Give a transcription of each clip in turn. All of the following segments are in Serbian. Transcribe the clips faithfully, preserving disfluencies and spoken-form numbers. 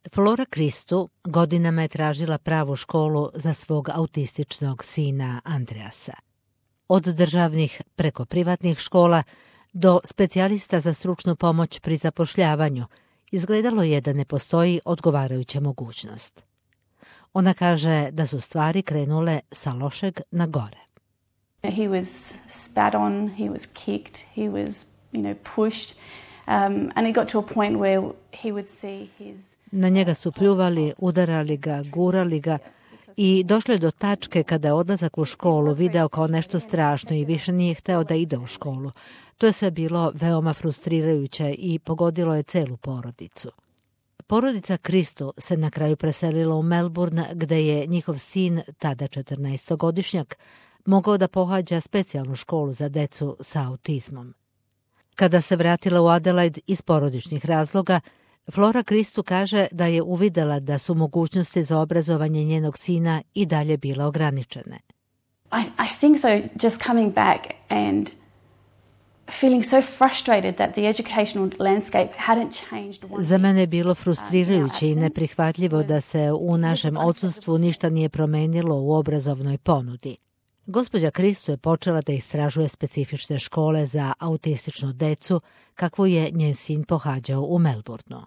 Flora Kristu godinama je tražila pravu školu za svog autističnog sina Andreasa. Od državnih preko privatnih škola do specijalista za stručnu pomoć pri zapošljavanju izgledalo je da ne postoji odgovarajuća mogućnost. Ona kaže da su stvari krenule sa lošeg na gore. He was spat on, he was kicked, he was, you know, pushed. Um, and it got to a point where he would see his... Na njega su pljuvali, udarali ga, gurali ga i došlo je do tačke kada je odlazak u školu video kao nešto strašno i više nije hteo da ide u školu. To je sve bilo veoma frustrirajuće i pogodilo je celu porodicu. Porodica Kristu se na kraju preselila u Melbourne, gde je njihov sin, tada četrnaestogodišnjak, mogao da pohađa specijalnu školu za decu sa autizmom. Kada se vratila u Adelaide iz porodičnih razloga, Flora Kristu kaže da je uvidela da su mogućnosti za obrazovanje njenog sina i dalje bile ograničene. I, I think though, just coming back and feeling so frustrated that the educational landscape hadn't changed one. Za mene je bilo frustrirajuće i neprihvatljivo da se u našem odsustvu ništa nije promenilo u obrazovnoj ponudi. Gospođa Kristu je počela da istražuje specifične škole za autističnu decu, kakvu je njen sin pohađao u Melbourneu.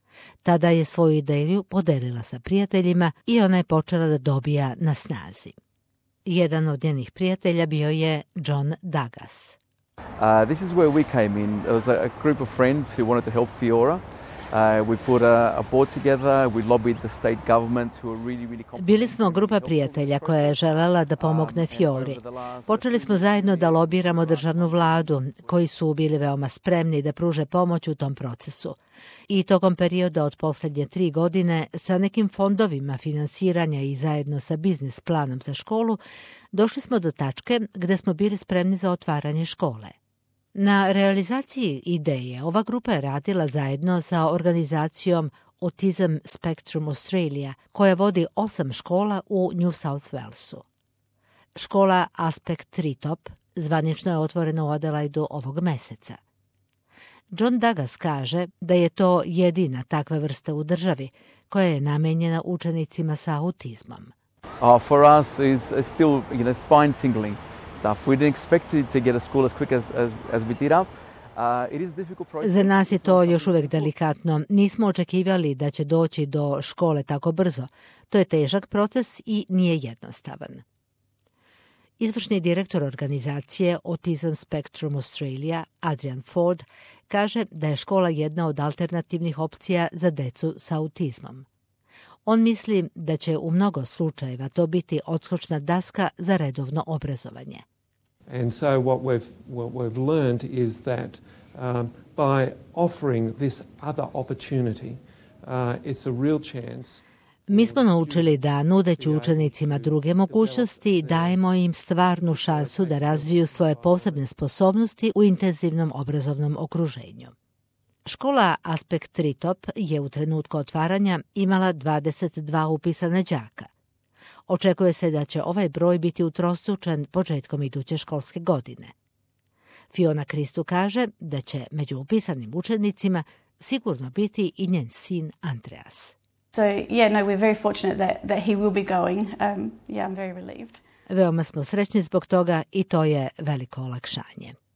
Tada je svoju ideju podelila sa prijateljima i ona je počela da dobija na snazi. Jedan od njenih prijatelja bio je John Douglas. Uh, this is where we came in. There was a, a group of friends who wanted to help Fiora. Uh, we put a, a board together, we lobbied the state government who are really, really competent. Bili smo grupa prijatelja koja je želela da pomogne Fiori. Počeli smo zajedno da lobiramo državnu vladu, koji su bili veoma spremni da pruže pomoć u tom procesu. I tokom perioda od posljednje tri godine, sa nekim fondovima finansiranja i zajedno sa biznis planom za školu, došli smo do tačke gde smo bili spremni za otvaranje škole. Na realizaciji ideje ova grupa je radila zajedno sa organizacijom Autism Spectrum Australia, koja vodi osam škola u New South Walesu. Škola Aspect Treetop zvanično je otvorena u Adelaidu ovog meseca. John Douglas kaže da je to jedina takva vrsta u državi koja je namenjena učenicima sa autizmom. Uh, for us is, is still, you know, spine tingling stuff. We didn't expect to get a school as quick as, as, as we did up. Uh, it is difficult process. Za nas je to još uvek delikatno. Nismo očekivali da će doći do škole tako brzo. To je težak proces i nije jednostavan. Izvršni direktor organizacije Autism Spectrum Australia, Adrian Ford, kaže da je škola jedna od alternativnih opcija za decu sa autizmom. On misli da će u mnogo slučajeva to biti odskočna daska za redovno obrazovanje. And so what we've what we've learned is that um, by offering this other opportunity, uh, it's a real chance. Mi smo naučili da, nudeći učenicima druge mogućnosti, dajemo im stvarnu šansu da razviju svoje posebne sposobnosti u intenzivnom obrazovnom okruženju. Škola Aspect Treetop je u trenutku otvaranja imala dvadeset dva upisana đaka. Očekuje se da će ovaj broj biti utrostručen početkom iduće školske godine. Fiona Kristu kaže da će među upisanim učenicima sigurno biti i njen sin Andreas. So yeah, no, we're very fortunate that, that he will be going. Um, yeah, I'm very relieved. Veoma smo srećni zbog toga i to je veliko olakšanje.